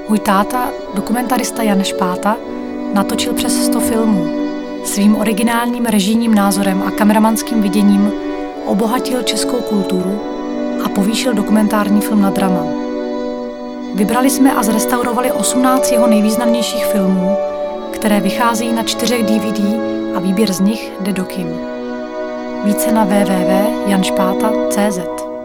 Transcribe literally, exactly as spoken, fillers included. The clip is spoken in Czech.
Můj táta, dokumentarista Jan Špáta, natočil přes sto filmů. Svým originálním režijním názorem a kameramanským viděním obohatil českou kulturu a povýšil dokumentární film na drama. Vybrali jsme a zrestaurovali osmnáct jeho nejvýznamnějších filmů, které vycházejí na čtyřech D V D a výběr z nich jde do kin. Více na w w w tečka jan špáta tečka c z.